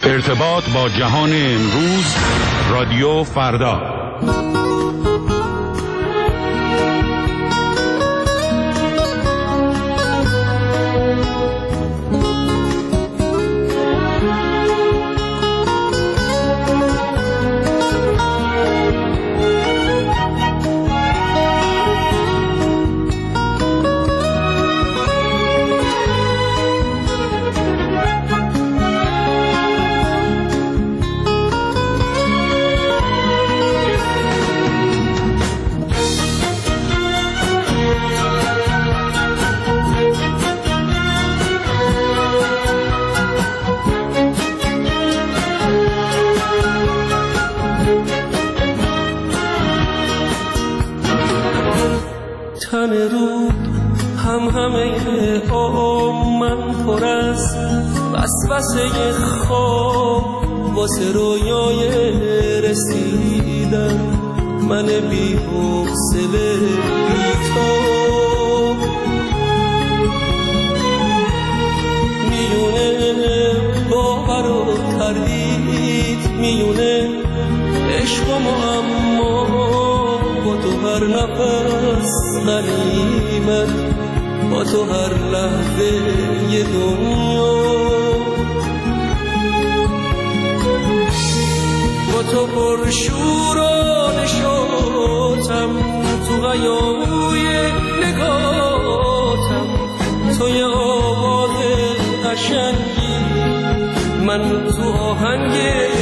ارتباط با جهان امروز، رادیو فردا. تن رو همه من پر از وسوسه خواب، واسه رویای رسیدن من بی حوصله بی تو. میونه باور و تردید، میونه عشق و معما، با تو هر نفس غنیمت، با تو هر لحظه یه دنیا. با تو پر شور و نشاطم، تو غیابوی نگاتم، تو یه آواز قشنگی، من تو آهنگ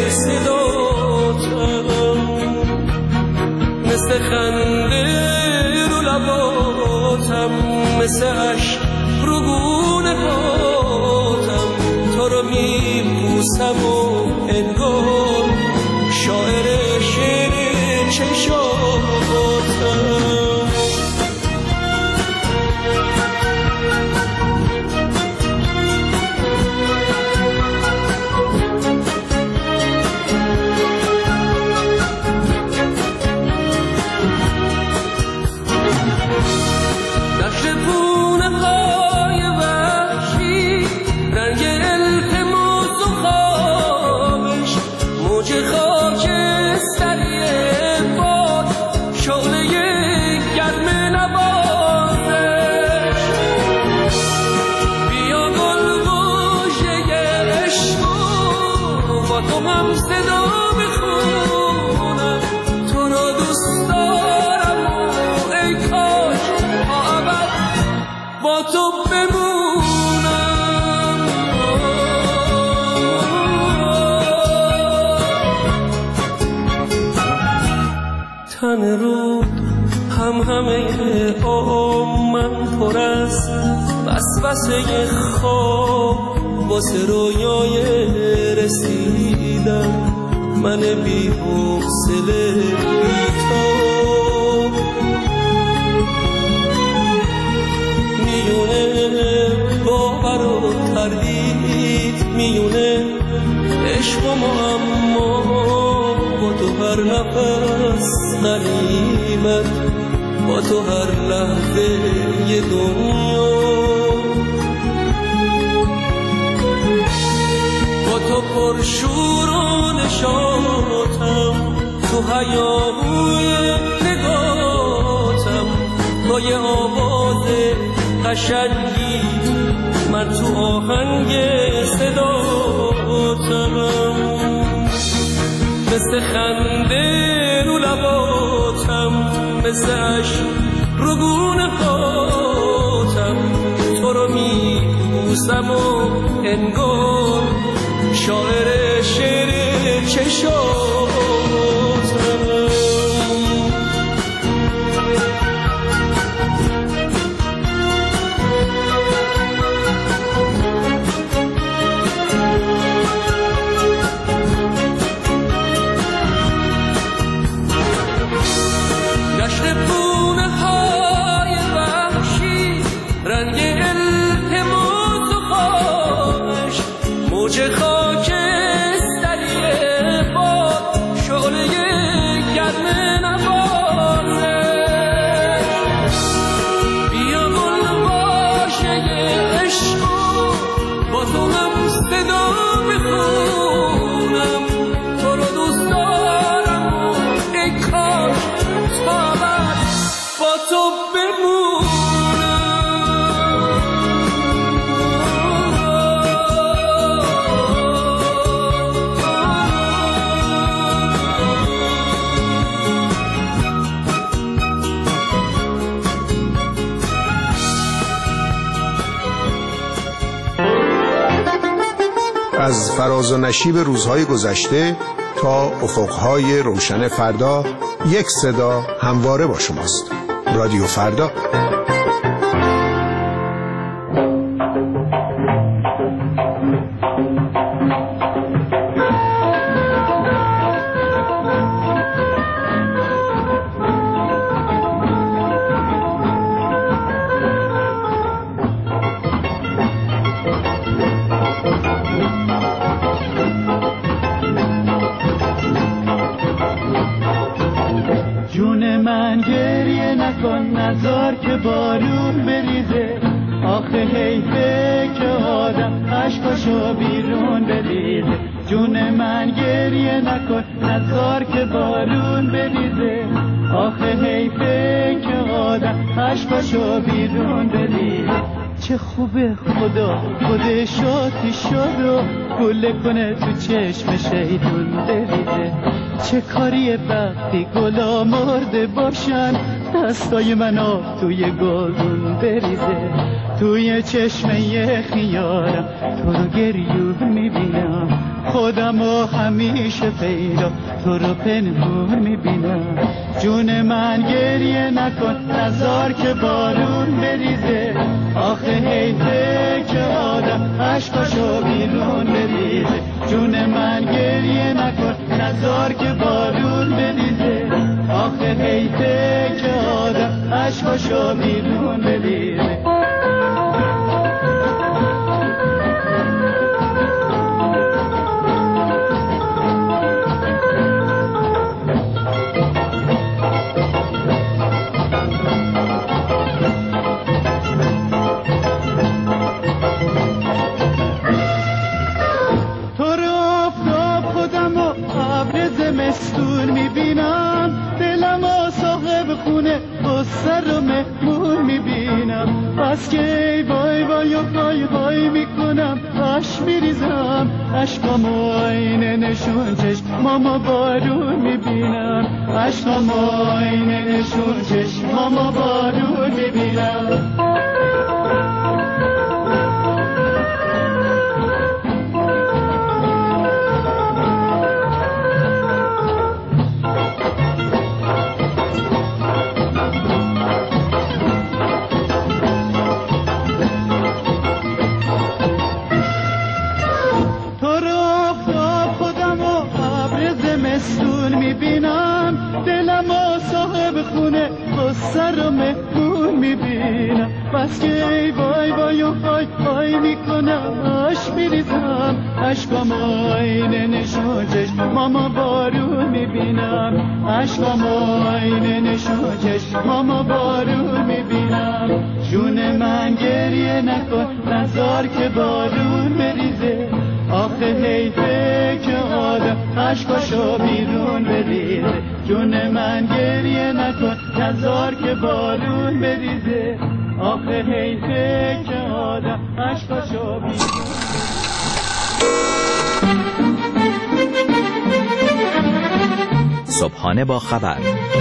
صداتم. مثل خنده رو لباتم، مثل عشق رو گونه پاتم، تو رو میبوسم و انگار شاعر شعر چشاتم. تن رو همه من پر از وسوسه خواب، واسه رویای رسیدن من بی حوصله بی تو. میونه باور و تردید، میونه عشق و معما، با تو هر نفس غنیمت، با تو هر لحظه یه دنیا. با تو پر شور و نشاطم، تو هیاهوی نگاتم، با یه آواز قشنگی، من تو آهنگ صداتم. مثل خنده رو لباتم، مثل عشق رو گونه پاتم، تو رو میبوسم و انگار شاعر شعر چشاتم. موج خاکستری باد، شعله گرم نوازه، بیا گل باشه عشق، با تو هم صدا بخون. از فراز و نشیب روزهای گذشته تا افقهای روشن فردا، یک صدا همواره با شماست. رادیو فردا. جون من گریه نکن، نذار که بارون بریزه. آخه حیفه که آدم عشقاشو بیرون بریزه. جون من گریه نکن، نذار که بارون بریزه. آخه حیفه که آدم عشقاشو بیرون بریزه. چه خوبه خدا خودش آتیش شد و گله کنه تو چشم شیطون بریزه. چه کاریه وقتی گلا مرده باشن، دستای من آب توی گازون بریزه. توی چشمه خیارم تو رو گریون میبینم، خودم رو همیشه پیدا تو رو پنهون میبینم. جون من گریه نکن، نذار که بارون بریزه. آخه حیفه که آدم عشقاشو بیرون بریزه. جون من گریه نکن، نذار که بارون بریزه. آخه حیفه که آدم عشقاشو بیرون بریزه. زمستون میبینم، دلم و صاحب خونه بسر رو مهمون میبینم. بس که ای وای وای و وای وای میکنم، عشق میریزم، عشقام و آینه نشون چشمام بارون میبینم. عشقام و آینه نشون چشمام بارون میبینم. سر مهمون میبینم. بس که ای وای وای و وای وای میکنم، عشق میریزم، عشقام آینه نشون چشمام بارون میبینم. عشقام آینه نشون چشمام بارون میبینم. جون من گریه نکن، نذار که بارون بریزه. آخه حیفه که آدم عشقاشو بیرون بریزه. جون من گریه نکن، نذار که بارون بریزه. آخه حیفه که آدم عشقاشو بیرون. صبحانه با خبر،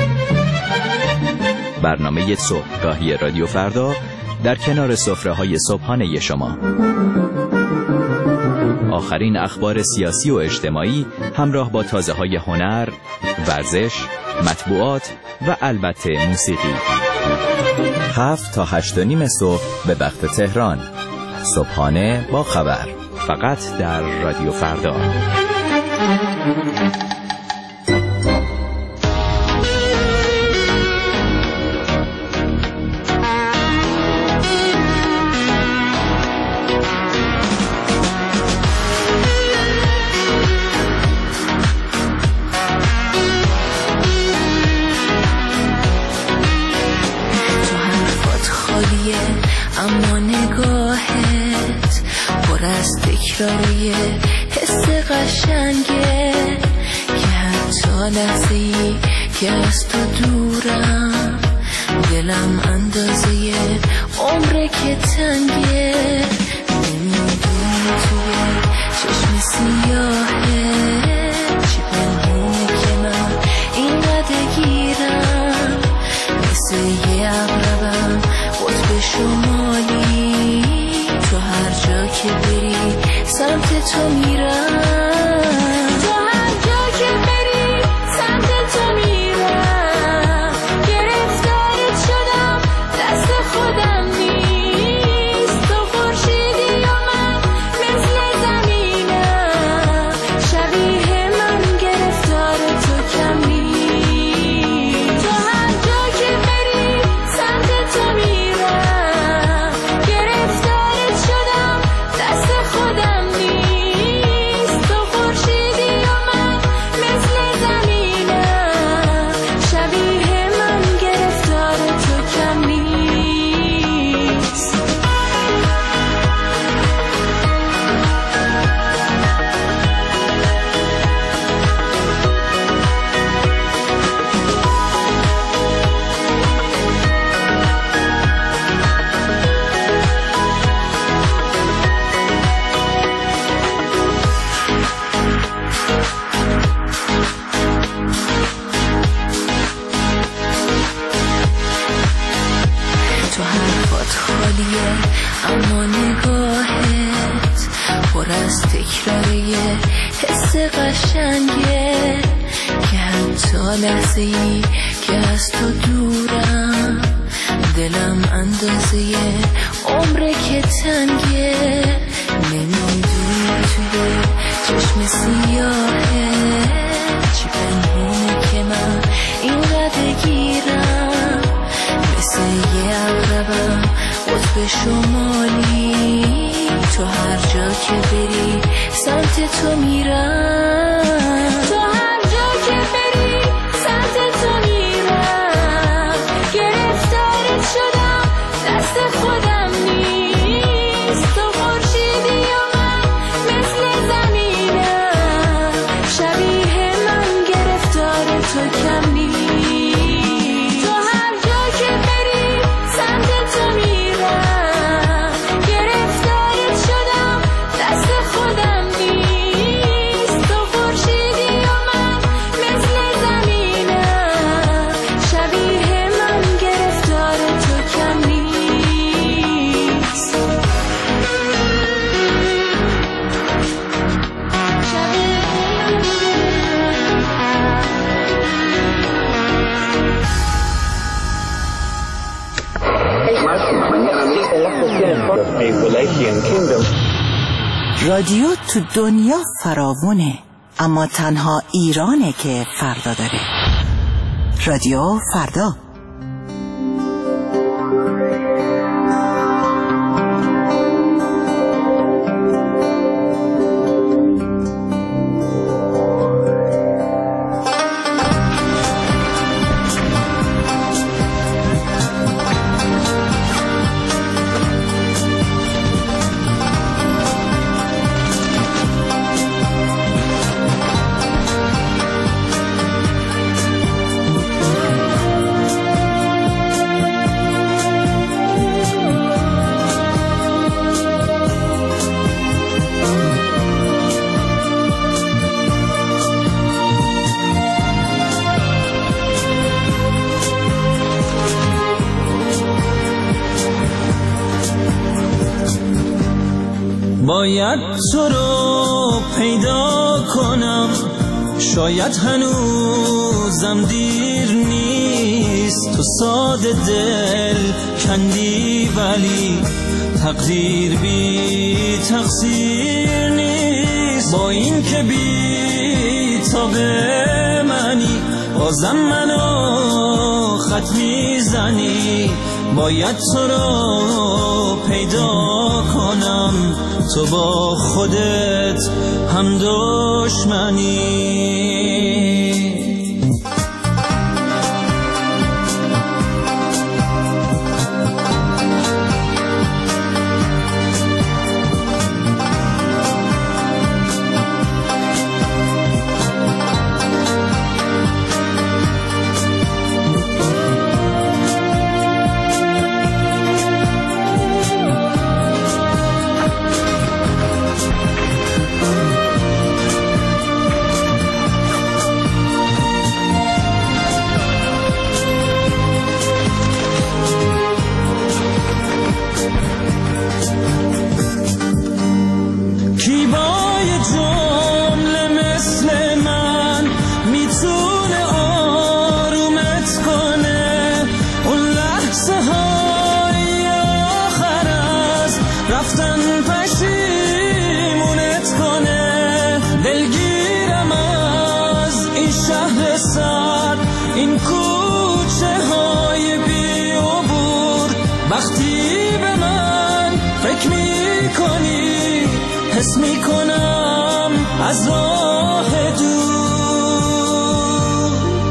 برنامه صبحگاهی رادیو فردا در کنار سفره‌های صبحانه شما. آخرین اخبار سیاسی و اجتماعی همراه با تازه‌های هنر، ورزش، مطبوعات و البته موسیقی. 7 تا 8:30 صبح به وقت تهران. صبحانه با خبر، فقط در رادیو فردا. اما نگاهت پر از تکراری حس قشنگه که حتی لحظه‌ای که از تو دورم دلم اندازه عمره که تنگه. نمیدونی توی چشم سیاهه چی پنهونه که من اینقدر گیرم، مثل یه عقربم قطب شمالی، تو هر جا که بری سمت تو میرم تو هر جا که بری سمت تو میرم گرفتارت شدم دست خودم نیست تو خورشیدی و من مثل زمینم شبیه من گرفتار تو کم نیست تو هر جا که بری سمت تو میرم گرفتارت شدم دست خودم نیست تو خورشیدی و من مثل زمینم شبیه من گرفتار تو کم نیست تو حرفات خالیه اما نگاهت پر از تکراره حس قشنگه که حتی لحظه ای که از تو دورم دلم اندازه عمره که تنگه نمیدونی توی چشم سیاهه چی پنهونه که من اینقدر گیرم مثل یه عقربم قطب شمالی تو هر جا که بری سمت تو میرم تو هر جا که بری سمت تو میرم گرفتارت شدم دست خودم نیست تو خورشیدی و من مثل زمینم شبیه من گرفتار تو کم نیست تو هر جا که بری سمت تو میرم گرفتارت شدم دست خودم نیست تو خورشیدی و من مثل زمینم شبیه من گرفتار تو کم نیست رادیو تو دنیا فراوونه اما تنها ایرانه که فردا داره. رادیو فردا. باید تو رو پیدا کنم شاید هنوزم دیر نیست تو ساده دل کندی ولی تقدیر بی تقصیر نیست با این که بی تابه منی بازم منو خط میزنی باید تو رو پیدا کنم تو با خودت هم دشمنی از راه دور.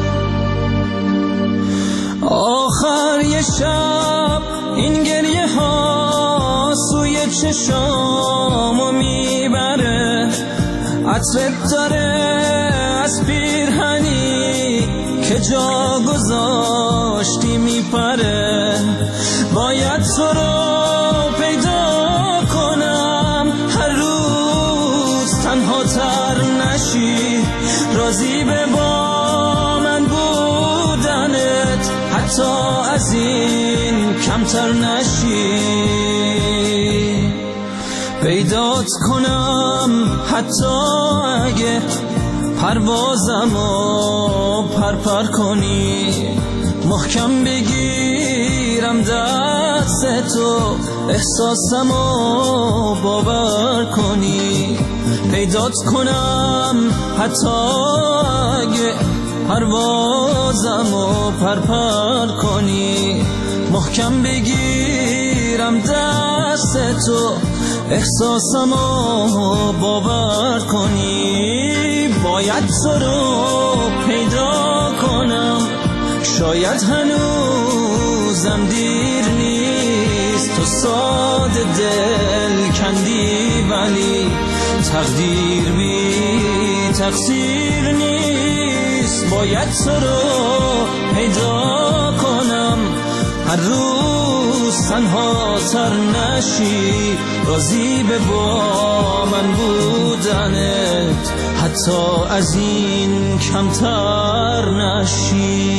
آخر یه شب این گریه ها سوی چشامو میبره، عطرت داره از پیرهنی که جا گذاشتی میپره. باید تو رو پیدا کنم هر روز تنها تر نشی، راضی به با من بودنت حتی از این کمتر نشی. پیدات کنم حتی اگه پروازمو پرپر کنی، محکم بگیرم دست تو احساسمو باور کنی. پیدات کنم حتی اگه پروازمو پرپر کنی، محکم بگیرم دست تو احساسمو باور کنی. باید تو رو پیدا کنم، شاید هنوزم دیر نیست. تو ساده دل کندی ولی تقدیر بی تقصیر نیست. باید تو رو پیدا کنم هر روز تنها تر نشی، راضی به با من بودنت حتی از این کمتر نشی.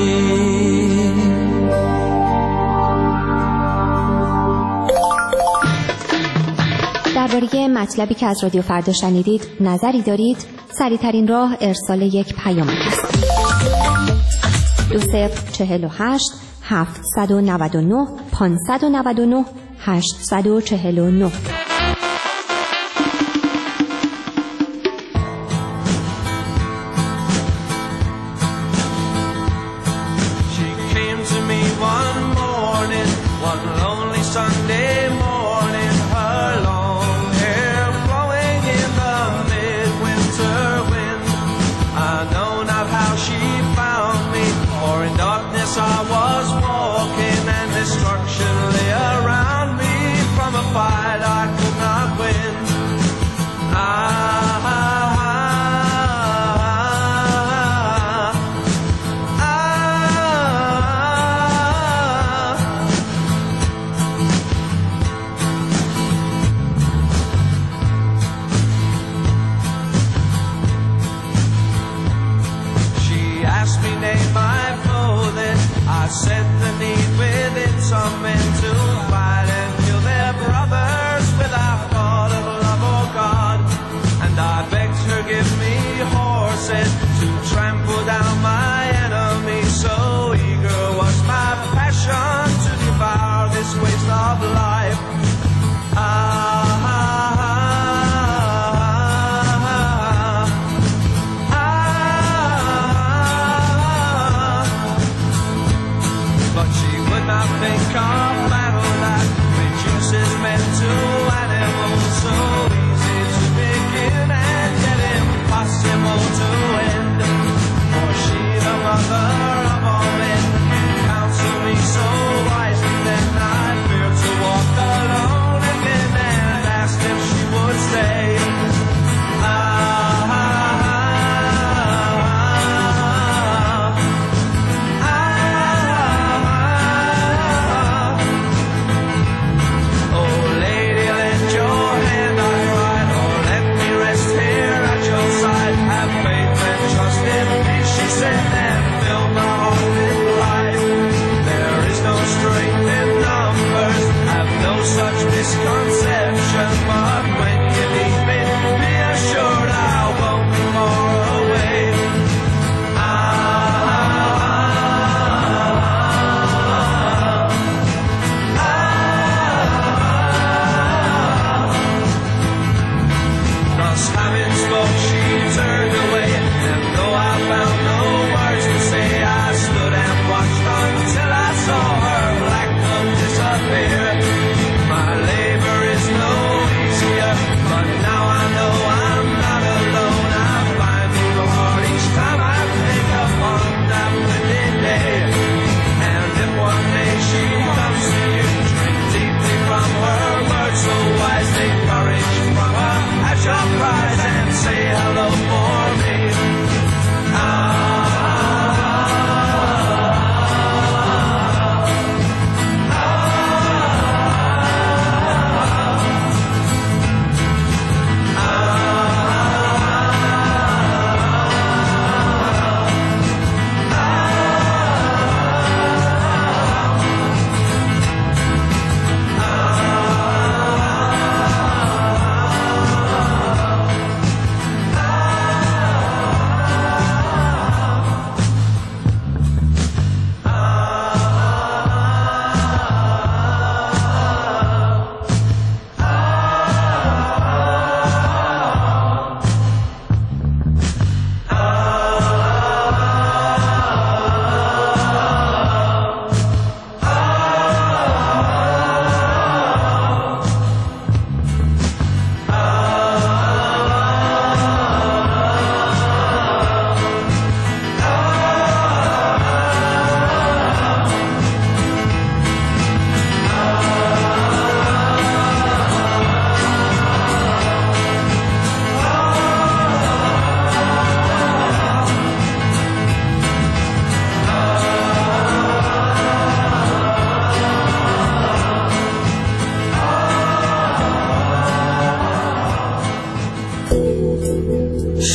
درباره مطلبی که از رادیو فردا شنیدید نظری دارید؟ سریع‌ترین راه ارسال یک پیام است. 2048 799 599 849. My labor is no easier, but now I know I'm not alone.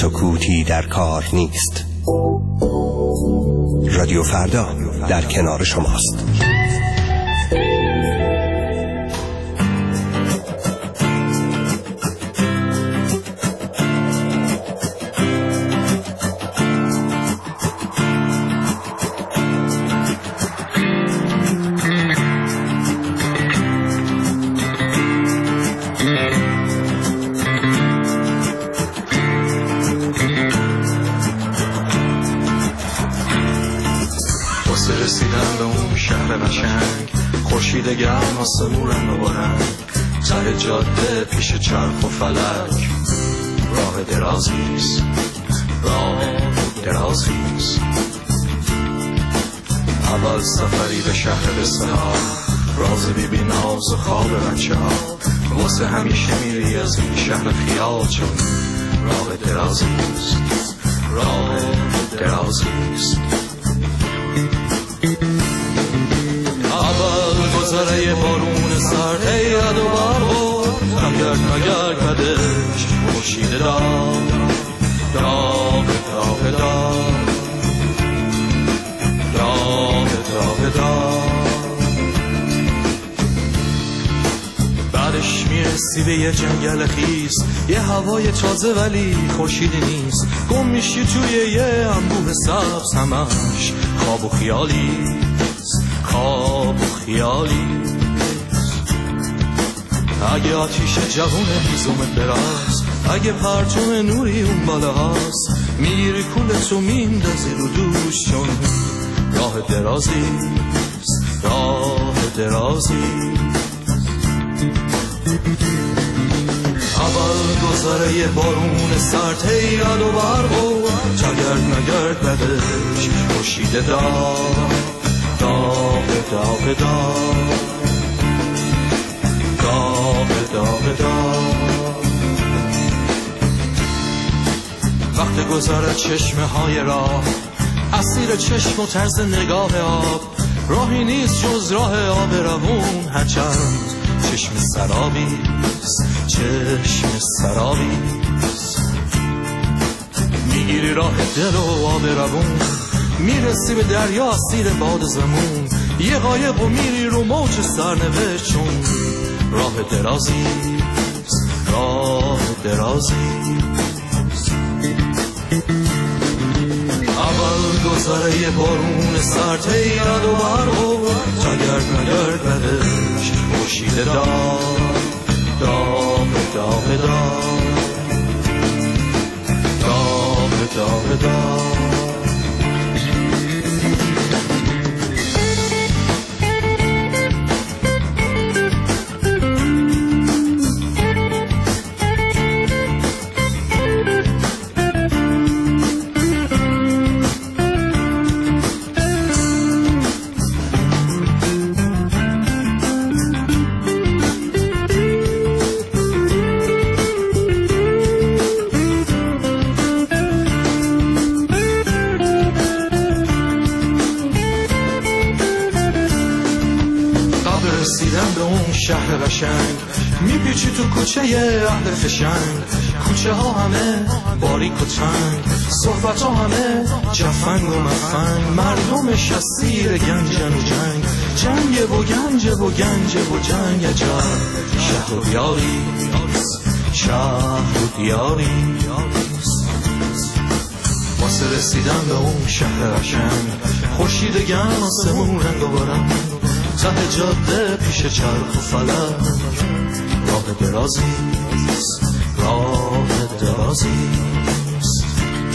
سکوتی در کار نیست. رادیو فردا در کنار شماست. رسیدن به اون شهر قشنگ، خورشید گرم آسمون رنگ و رنگ، ته جاده پیش چرخ و فلک، راه درازیست، راه درازیست. اول سفری به شهر بسها، راز بیبی ناز و خواب بچه ها، واسه همیشه میری از این شهر خیال، چون راه درازیست، راه درازیست. اول گذره بارون سرد هیرد و بربار، نگرد نگرد بدش خورشید داغ داغ داغ داغ داغ داغ داغ. بعدش میرسی به یه جنگل خیس، یه هوای تازه ولی خورشیدی نیست، گم میشی توی یه انبوه سبز، همش خواب و خیالی، خواب و خیالی. اگه آتیش جوون هیزومت براز، اگه پرچم نوری اون بالا هاست، میری کولتو میندازی رو دوش، چون راه درازیست، راه درازیست. اول گذره بارون سرد هیرد و برق، چگرد نگرد بدش خورشید داغ داغ داغ داغ داغ داغ داغ. وقت گذره چشمه های راه، اسیر چشم و طرز نگاه آب، راهی نیست جز راه آب روون، هرچند چشم سرابیست، چشم سرابیست. میگیری راه دل و آب روون، میرسی به دریا اسیر باد زمون، یه قایق و میری رو موج سرنوشت، چون راه درازیست، راه درازیست. اول گذره بارون سرد هیرد و برق، چگرد نگرد بدش خورشید داغ داغ داغ داغ داغ داغ داغ. رسیدن به اون شهر قشنگ، میپیچی تو کوچه اهل فشنگ، کوچه ها همه باریک و تنگ، صحبت ها همه جفنگ و مفنگ، مردمش اسیر گنجن و جنگ، جنگ و گنج و گنج و جنگ. عجب شهر و دیاری، شهر و دیاری. واسه رسیدن به اون شهر قشنگ، خورشید گرم آسمون رنگ و برنگ، ته جاده پیش چرخ و فلک، راه درازیست، راه درازیست.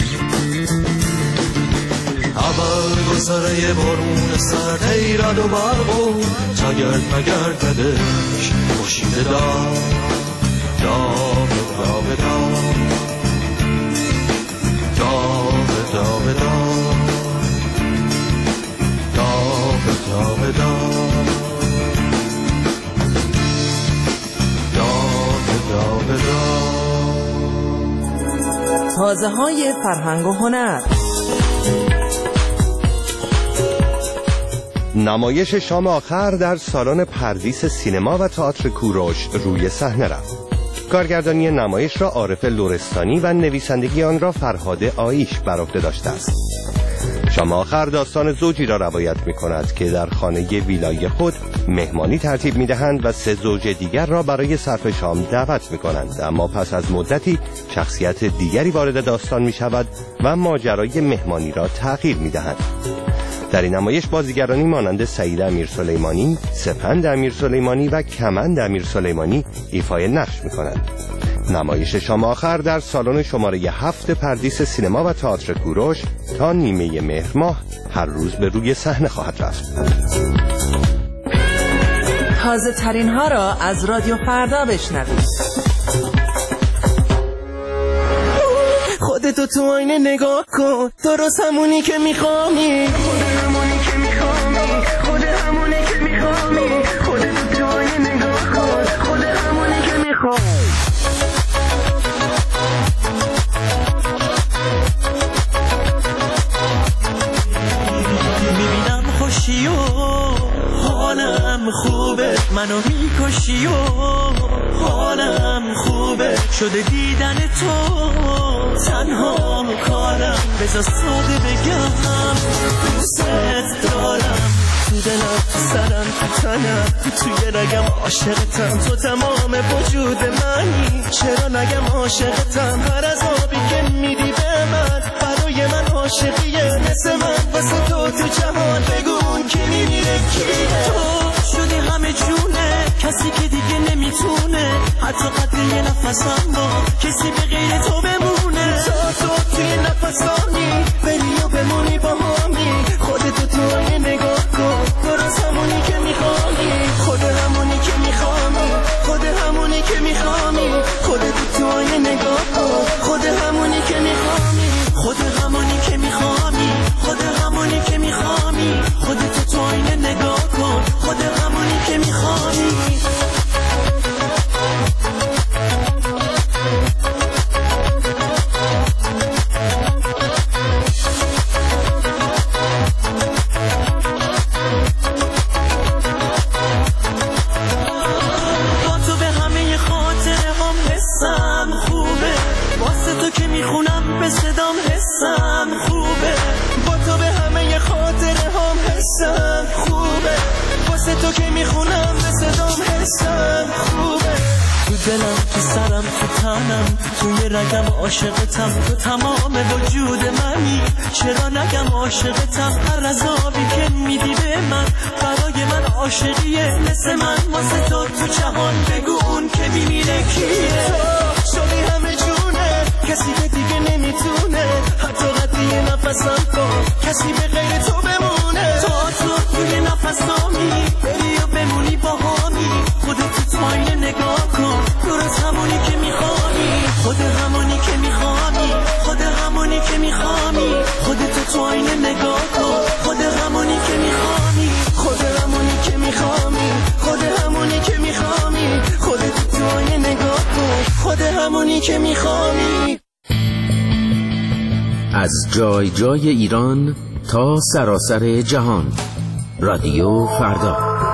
اول گذره بارون سرد هیرد و برق، چگرد مگرد بدش خورشید داغ داغ داغ داغ داغ داغ داغ داغ داغ. تازه های فرهنگ و هنر. نمایش شام آخر در سالن پردیس سینما و تئاتر کوروش روی صحنه رفت. کارگردانی نمایش را عارف لرستانی و نویسندگی آن را فرهاد آیش بر عهده داشته است. شام آخر داستان زوجی را روایت می‌کند که در خانه ویلای خود مهمانی ترتیب می‌دهند و 3 زوج دیگر را برای صرف شام دعوت می‌کنند، اما پس از مدتی شخصیت دیگری وارد داستان می‌شود و ماجرای مهمانی را تغییر می‌دهند. در این نمایش بازیگرانی مانند سعید امیرسلیمانی، سپند امیرسلیمانی و کمند امیرسلیمانی ایفای نقش می‌کنند. نمایش شام آخر در سالن شماره 7 پردیس سینما و تئاتر کوروش تا نیمه مهر ماه هر روز به روی صحنه خواهد رفت. تازه ترین ها را از رادیو فردا بشنوید. خودتو تو آینه نگاه کن، درست همونی که میخوامی، خود همونی که میخوامی، خود همونی که میخوامی، خودتو تو آینه نگاه کن، خود همونی که میخوامی. میبینم خوشی و حالم خوبه، منو میکشی و حالم خوبه، شده دیدن تو تنها کارم، بذار ساده بگم دوست دارم، تو دلم، تو سرم، تو تنم، توی رگم عاشقتم، تو تمام وجود منی، چرا نگم عاشقتم، هر از آبی که میدی به من برای من عاشقیه، مثل من واسه تو جهان بگون کی میمیره کیه، تو شدی همه جونه، کسی که دیگه نمیتونه حتی قدر یه نفسم با کسی به غیر تو بمونه، تو توی نفسانی بری و بمونی با همی، خودتو تو آینه نگاه کن، درست همونی که میخوامی، خود همونی که میخوامی، خود همونی که میخوامی، خودتو تو آینه نگاه کن، خود همونی که میخوامی، خود همونی که میخوامی، خود همونی که میخوامی، خودتو تو آینه نگاه کن، خود همونی که میخوامی. توی رگم عاشقتم، تو تمام وجود منی، چرا نگم عاشقتم، هر عذابی که میدی به من برای من عاشقیه، مثل من واسه تو جهان بگو اون که میمیره کیه، تو شدی همه جونه، کسی که دیگه نمیتونه حتی قدری نفسم کن، کسی به غیر تو بمونه، تو توی نفسامی بری و بمونی با همی، خودت تو آینه نگاه کن، درست همونی که میخوانی، خود همونی که میخوانی، خود همونی که میخوانی، خودت تو آینه نگاه کن، خود همونی که میخوانی، خود همونی که میخوانی، خود همونی که میخوانی، خودت تو آینه نگاه کن، خود همونی که میخوانی. از جای جای ایران تا سراسر جهان، رادیو فردا.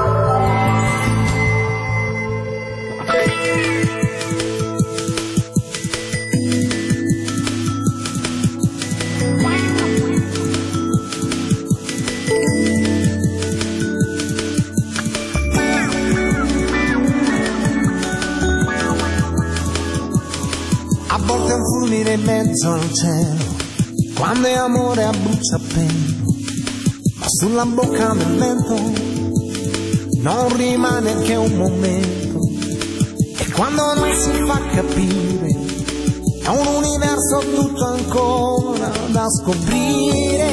A volte un fulmine in mezzo al cielo, quando è amore a bruciapelo, ma sulla bocca del vento non rimane che un momento, e quando non si fa capire è un universo tutto ancora da scoprire.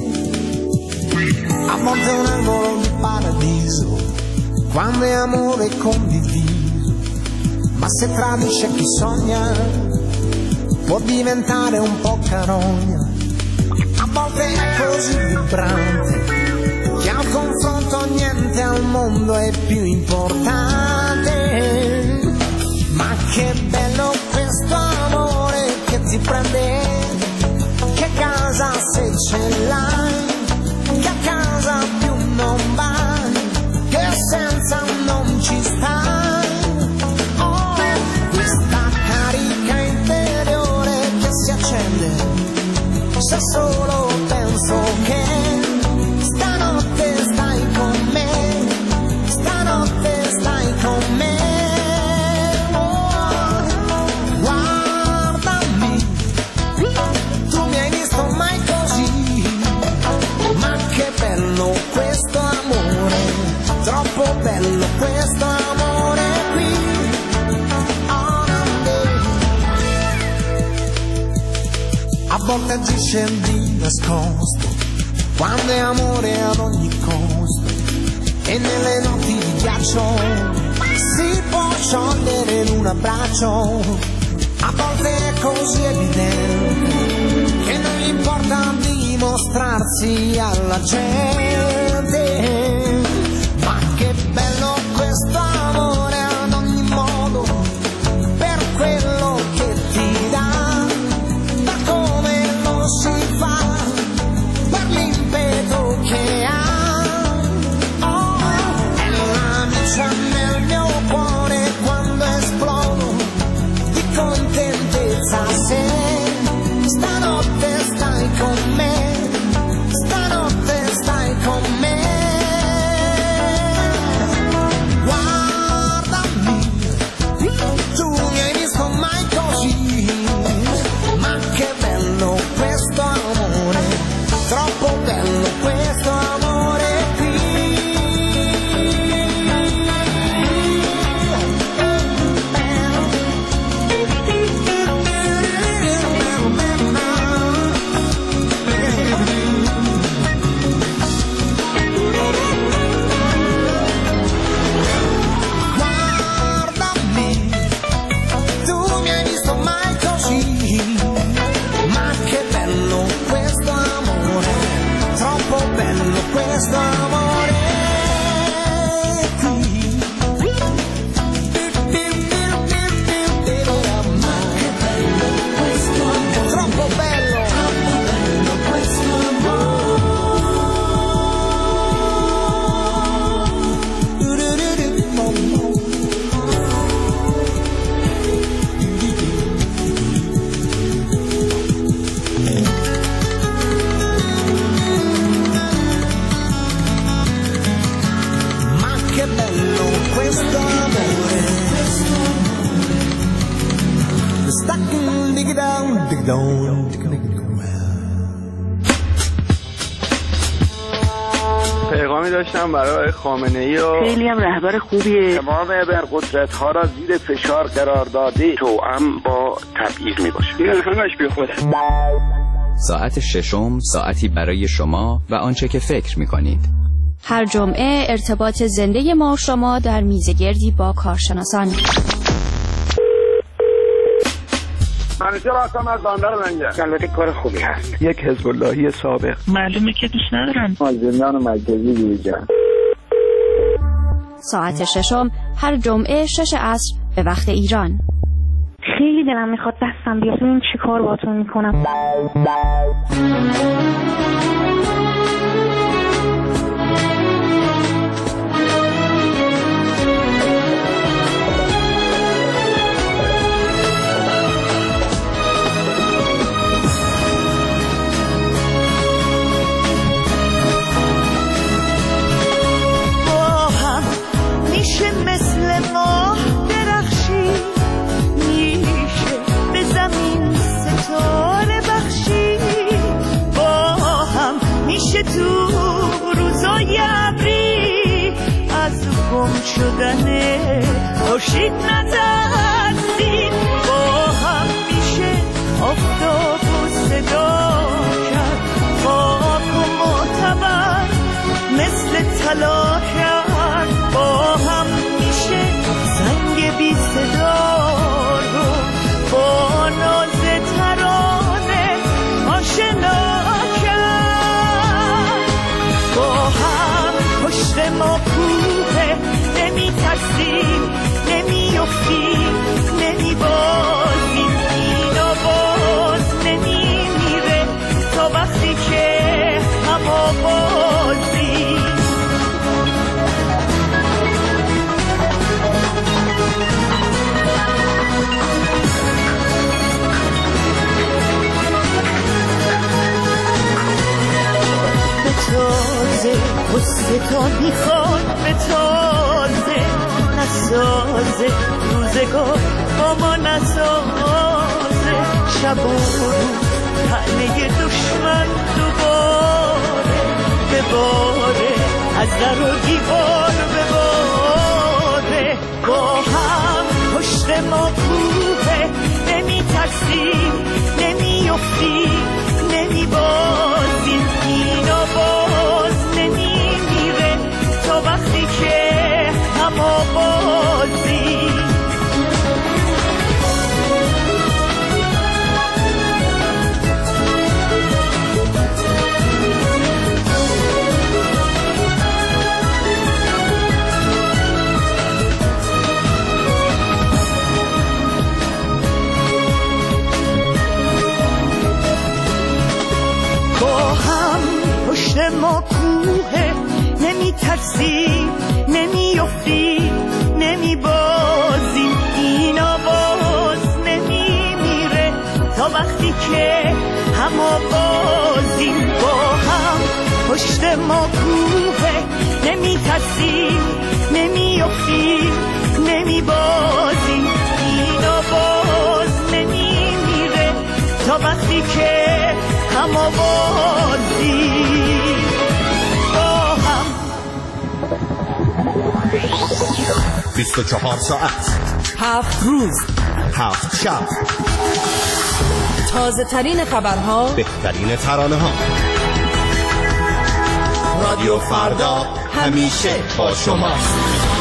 A volte è un angolo di paradiso, quando è amore condiviso, ma se tradisce chi sogna può diventare un po' carogna. A volte è così vibrante che al confronto niente al mondo è più importante. Ma che bello questo amore che ti prende, che casa se ce l'hai, che a casa più non vai, che senza non ci stai. Oh, questa accende se solo penso che stanotte stai con me, stanotte stai con me. Oh, guardami, tu mi hai visto mai così, ma che bello questo amore, troppo bello questo amore qui. A volte agisce di nascosto, quando è amore ad ogni costo, e nelle notti di ghiaccio si può sciogliere in un abbraccio. A volte è così evidente che non gli importa dimostrarsi alla gente, ma che bello questo amore ad ogni modo, per quello che ti dà, da come lo si fa, per l'impeto che ha. Oh, è l'amica nel mio cuore quando esplodo di contentezza, se stanotte stai con me, stanotte stai con me. Guardami, tu mi hai visto mai così, ma che bello questo amore, troppo bello questo amore qui. Guardami, tu mi hai visto mai così, ma che bello questo amore, troppo bello questo amore qui. Ma che bello questo amore, troppo bello questo Ma che bello questo amore. Stuck in dig down, dig down, dig down. پیغامی داشتم برای خامنه‌ای و خیلی هم رهبر خوبیه. تمام ابرقدرت‌ها را زیر فشار قرار داده، توأم با تبعیض میباشه. این همش بیخوده. ساعت ششم ساعتی برای شما و آنچه که فکر می‌کنید. هر جمعه ارتباط زنده ما و شما در میزگردی با کارشناسان. منیجر هستم از بندر لنگر. البته کار خوبی هست. یک حزب اللهی سابق. معلومه که دوست ندارم. از زندان مرکزی بیرون. ساعت ششم هر جمعه 6 عصر به وقت ایران. خیلی دلم میخواد دستم بیاد ببین چی کار باهاتون میکنم. میشه مثل ماه درخشی، میشه به زمین ستاره بخشی، با هم میشه تو روزای ابری از گم شدن خورشید نترسیم، با هم میشه آفتاب و صدا کرد، خاک و معتبر مثل طلا کرد، با هم میشه زنگ بی صدا رو با ناز ترانه آشنا کرد، با هم پشت ما کوه، نمی ترسیم نمی افتیم نمی بازیم، این آواز نمی میره قصه تا میخواد به تازه نسازه روزگار با ما نسازه شب و روز تنه دشمن دوباره بباره از در و دیوار بباره با هم پشت ما کوه نمی ترسیم نمی افتیم نمی بازیم اینا باز نمی میره تا وقتی که هم آوازیم پشت ما کوه نمی ترسیم نمی افتیم نمی بازیم اینا باز نمی میره تا وقتی که هم آوازیم با هم پشت ما کوه نمی ترسیم نمی افتیم نمی بازیم اینا باز نمی میره تا وقتی که هم آوازیم 24 ساعت 7 روز 7 شب تازه ترین خبرها بهترین ترانه ها رادیو فردا همیشه با شماست.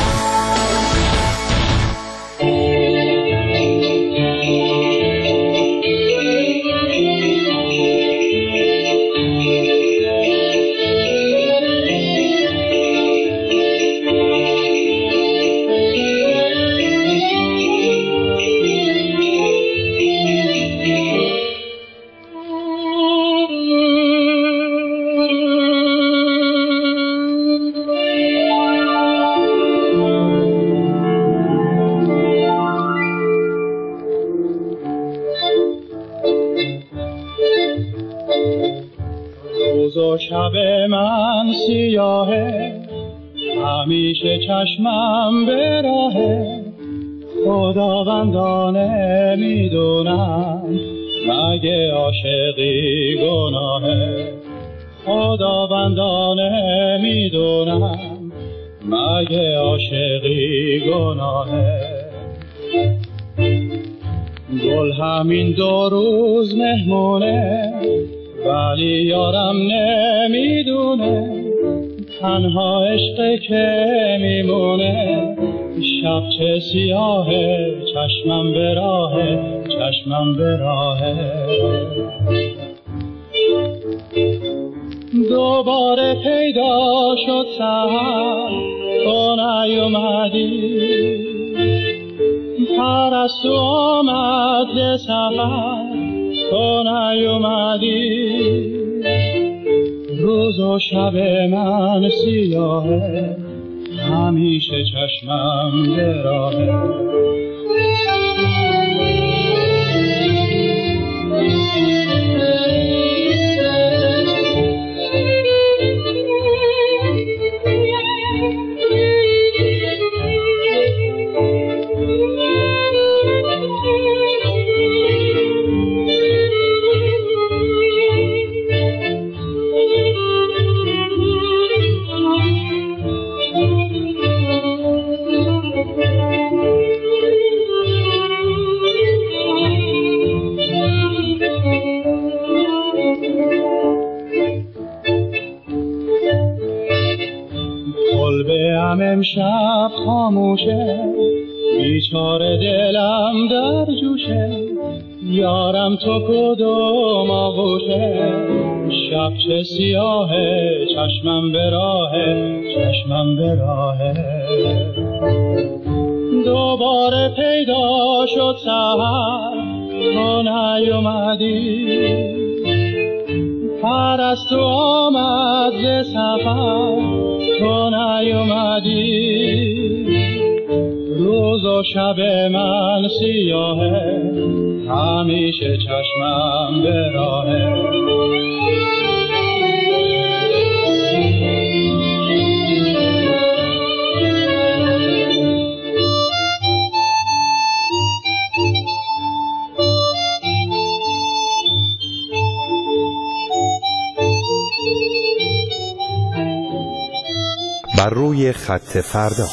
شب من سیاهه همیشه چشمم به راهه خداوندانه میدونم مگه عاشقی گناهه خداوندانه میدونم مگه عاشقی گناهه گل همین 2 روز مهمونه ولی یارم نمیدونه تنها عشق که میمونه شب چه سیاهه چشمم به راهه چشمم به راهه دوباره پیدا شد سحر تو نیومدی پرستو آمد ز سفر تو نیومدی روز و شب من سیاهه همیشه چشمم به راهه امشب خاموشه بیچاره دلم در جوشه یارم تو کدوم آغوشه شب چه سیاهه چشمم به راهه چشمم به راهه دوباره پیدا شد سحر تو نیومدی پرستو آمد ز سفر تو نیومدی روز و شب من سیاهه همیشه چشمم به راهه بر روی خط فردا.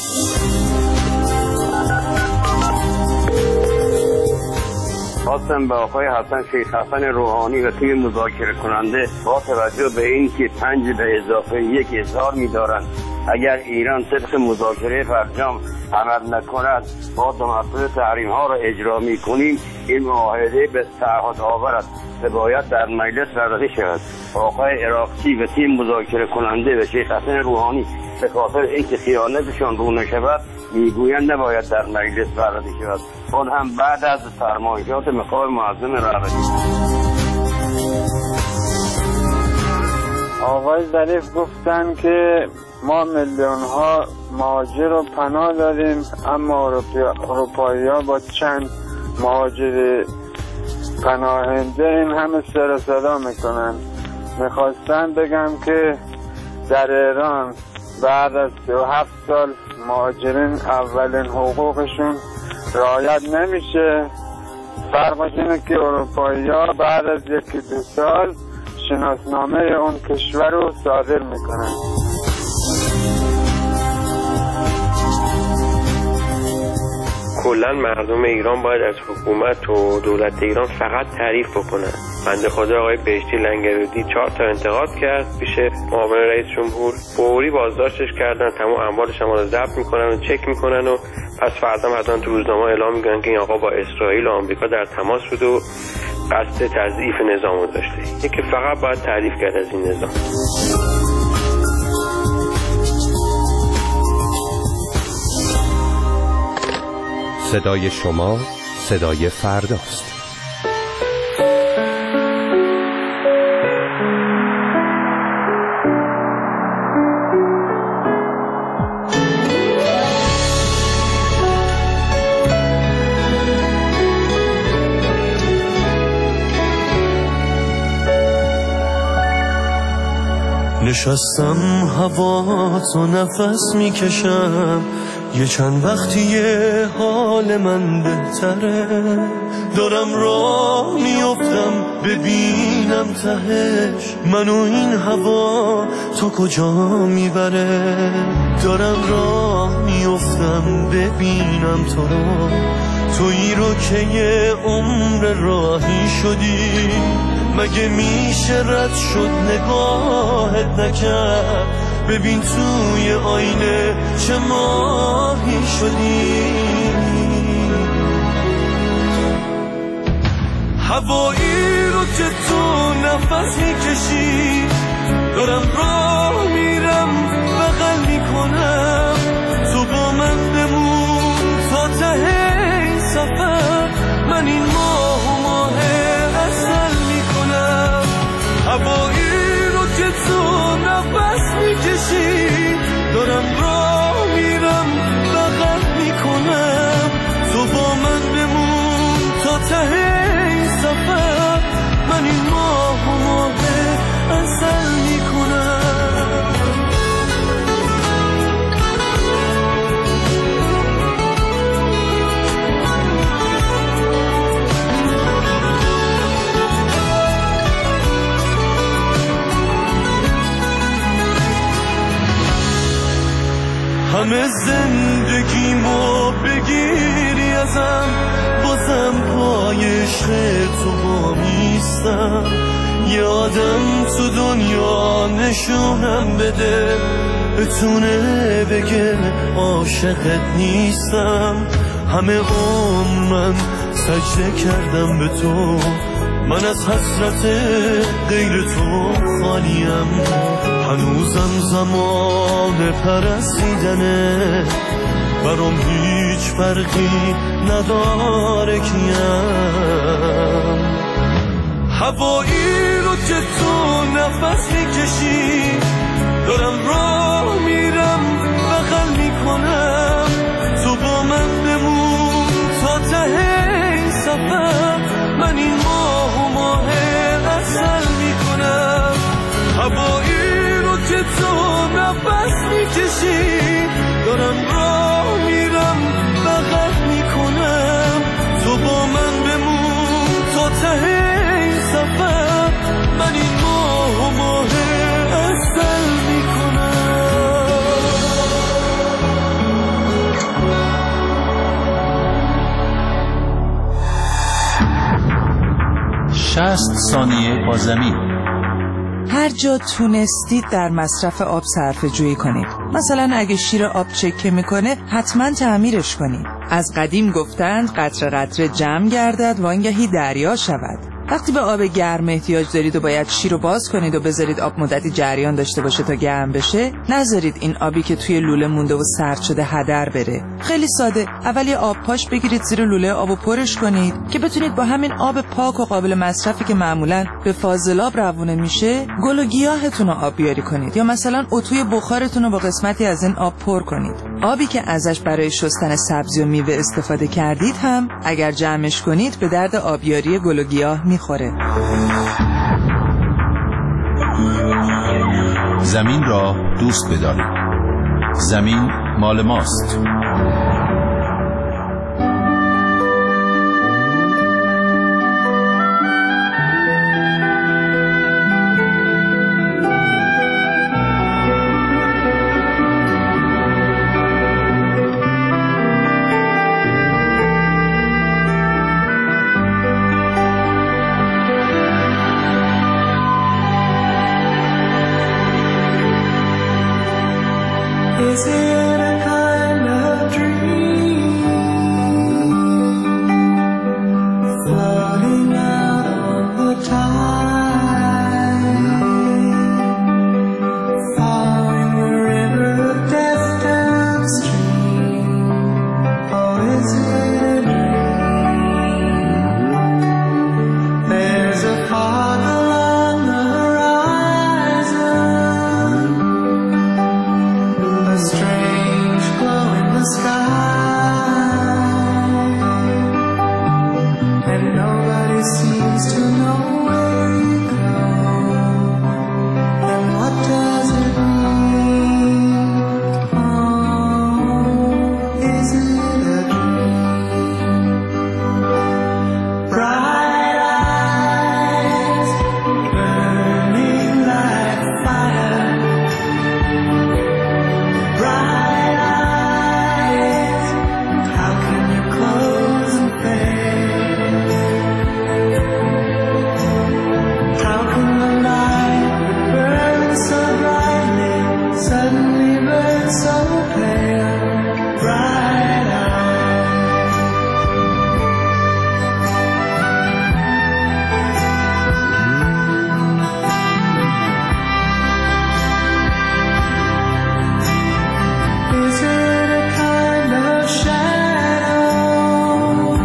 خواستم به آقای شیخ حسن روحانی و تیم مذاکره کننده با توجه به این که 5 به اضافه 1 اظهار می‌دارند اگر ایران طبق مذاکره فرجام عمل نکند با 2 مرتبه تحریم‌ها را اجرا می‌کنیم، این معاهده به تعهد آور است و باید در مجلس رد شود. آقای عراقچی و تیم مذاکره کننده و شیخ حسن روحانی به خاطر اینکه خیانتشان رو نشود میگویند نباید در مجلس رد شود، اون هم بعد از فرمایشات مقام معظم رهبری. آقای ظریف گفتن که ما میلیون ها مهاجر و پناه داریم، اما اروپایی ها با چند مهاجر پناهنده این همه سر و صدا میکنن. میخواستن بگم که در ایران بعد از 37 سال مهاجرین اولین حقوقشون رعایت نمیشه. فرقش اینه که اروپایی ها بعد از 1-2 سال شناسنامه اون کشور رو صادر میکنن. کلا مردم ایران باید از حکومت و دولت ایران فقط تعریف بکنن. بنده خدا آقای بهشتی لنگرودی 4 تا انتقاد کرد پیش معاون رئیس جمهور، فوری بازداشتش کردن، تمام اموالش رو ضبط میکنن و چک میکنن و پس فردا حتما تو روزنامه اعلام میکنن که این آقا با اسرائیل و آمریکا در تماس بود و قصد تضعیف نظام رو داشته. این که فقط باید تعریف کرد از این نظام. صدای شما صدای فرداست. نشستم هوا تو نفس میکشم، یه چند وقتیه حال من بهتره، دارم راه میافتم ببینم تهش منو این هوا تا کجا میبره، دارم راه میافتم ببینم تو رو، تویی رو که یه عمر راهی شدی، مگه میشه رد شد نگاهت نکرد، ببین توی آینه چه ماهی شدی، هوایی رو که تو نفس میکشی، دارم راه میرم بغل میکنم، تو با من بمون تا ته این سفر، من این ماه و ماه اصل میکنم، هوایی رو که تو نفس میکشی، دارم راه میرم بغل میکنم، تو با من بمون تا ته این سفر، من این ماه و ماه اصل میکنم. همه زندگیمو بگیری ازم، بازم پای عشق تو وامیستم، یه آدم تو دنیا نشونم بده، بتونه بگه عاشقت نیستم، همه عمر من سجده کردم به تو، من از حسرت غیر تو خالیم، هنوزم زمان پرستیدنه، برام هیچ فرقی نداره کیم، هوایی رو که تو نفس میکشی، دارم راه میرم بغل میکنم، تو با من بمون تا ته این سفر، من این ماه و ماه اصل میکنم، هوایی رو که تو نفس میکشی، دارم راه میرم بغل میکنم، تو با من بمون تا ته این سفر، من این ماه و ماه اصل میکنم. ثانیه با زمین. هر جا تونستید در مصرف آب صرفه جویی کنید. مثلا اگه شیر آب چکه میکنه حتما تعمیرش کنید. از قدیم گفتند قطره قطره جمع گردد وانگهی دریا شود. وقتی به آب گرم احتیاج دارید و باید شیر رو باز کنید و بذارید آب مدتی جریان داشته باشه تا گرم بشه، نذارید این آبی که توی لوله مونده و سرد شده هدر بره. خیلی ساده، اول یه آب پاش بگیرید زیر لوله آبو پرش کنید که بتونید با همین آب پاک و قابل مصرفی که معمولاً به فاضلاب روونه میشه، گل و گیاهتون رو آبیاری کنید یا مثلا اتوی بخارتون رو با قسمتی از این آب پر کنید. آبی که ازش برای شستن سبزی و میوه استفاده کردید هم اگر جمعش کنید به درد آبیاری گل و گیاه میخوره. زمین را دوست بدارید. زمین مال ماست. Is it a kind of dream floating out on the tide, following the river of death downstream? Or is it a dream? There's a fog along the horizon, a strange glow in the sky, and nobody seems to know where you go. And what does it mean? Oh, is it a dream? Bright eyes burning like fire, bright eyes, how can you close and fade? How can the light that burns so brightly suddenly burn so pale? Bright eyes. Is it a kind of shadow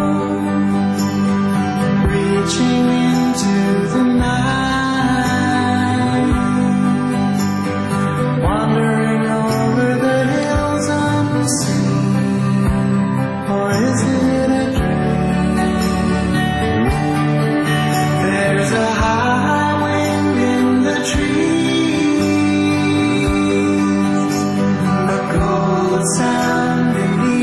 reaching into the night, wandering over the hills unseen? Or is it a dream? There's a high wind in the trees, a cold sound in the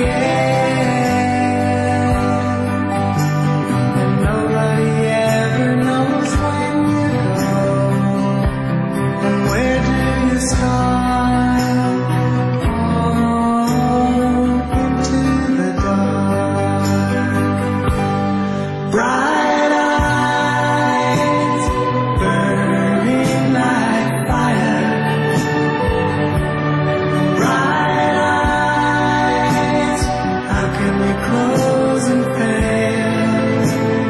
air, and nobody ever knows when you go, and where do you start? Oh, into the dark. Bright eyes burning like fire, bright eyes, how can we close and fail?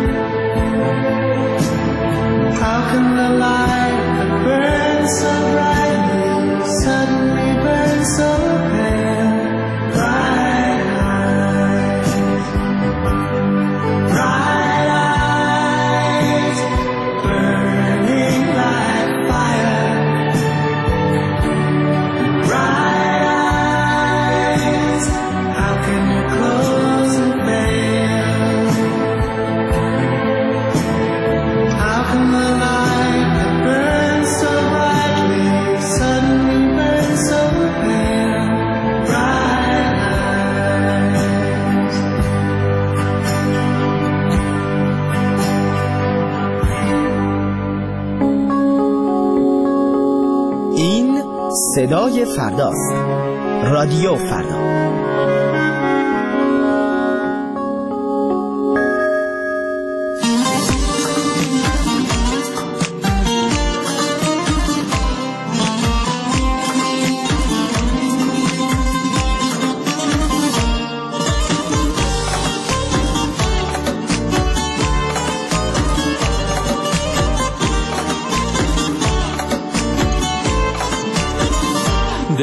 How can the light that burns so brightly suddenly burn so pale? Bright eyes, bright eyes burning like fire, bright eyes, how can you close and fail? How can the light that burns so brightly suddenly burn so pale? Bright eyes. این صدای فرداست. رادیو فردا.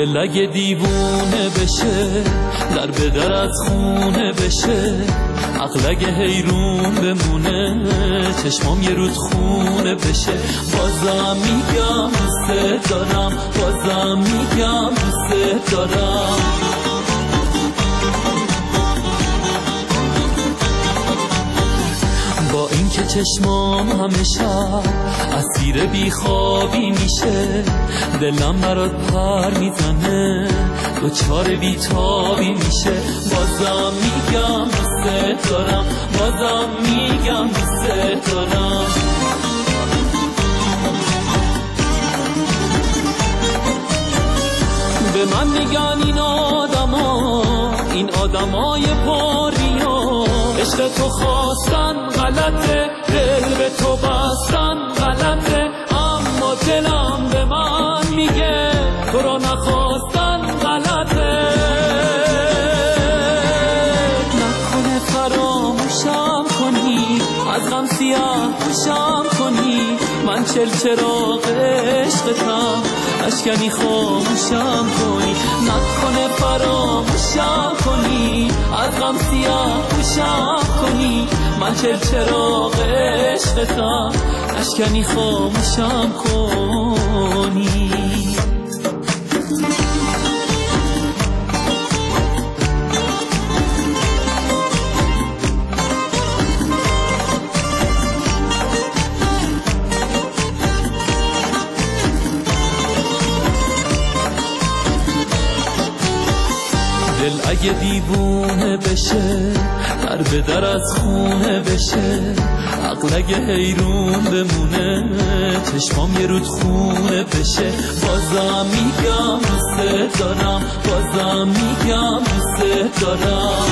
دل اگه دیوونه بشه در به در از خونه بشه، عقل اگه حیرون بمونه چشمام یه رود خونه بشه. بازم میگم دوست دارم، بازم میگم دوست دارم. با اینکه چشمام همیشه اسیر بیخوابی میشه، دلم برات پر میزنه دوچار بیتابی میشه. بازم میگم دوست دارم، بازم میگم دوست دارم. به من میگن این آدمای پاریا، عشق تو خواستن غلطه، دل به تو بستن غلطه، اما دلم به من میگه تو رو نخواستن غلطه. نکنه فراموشم کنی، از غم سیاه پوشم کنی، من چراغ عشقتم، اشکنی خاموشم کنی. نکنه فراموشم کنی، از غم سیاه پوشم کنی، من چراغ عشقتم، اشکنی خاموشم کنی. دل اگه دیوونه بشه در به در از خونه بشه، عقل اگه حیرون بمونه چشمام یه رود خونه بشه. بازم میگم دوست دارم، بازم میگم دوست دارم.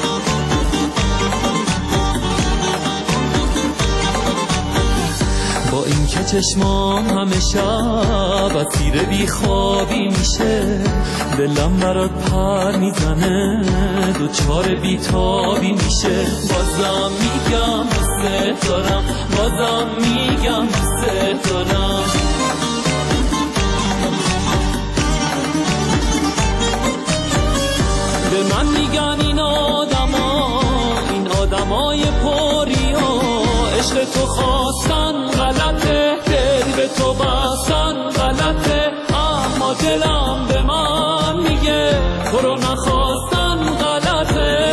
با این که چشمام همه شب اسیر بیخوابی میشه، دلم برات پر میزنه دوچار بیتابی میشه. بازم میگم دوست دارم، بازم میگم دوست دارم. به من میگن این آدمای پاریا، عشق تو خواستن غلطه، دل به تو بستن غلطه، اما دلم به من میگه تو رو نخواستن غلطه.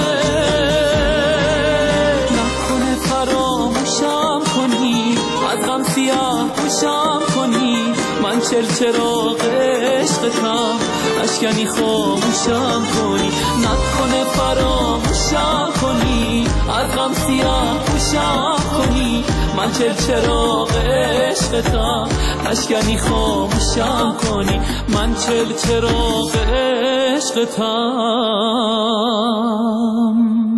نکنه فراموشم کنی، از غم سیاه پوشم کنی، من چراغ عشقتم، اشکنی خاموشم کنی. نکنه فراموشم کنی، از غم سیاه پوشم کنی، من چراغ عشقتم، اشکنی خاموشم کنی، من چراغ عشقتم.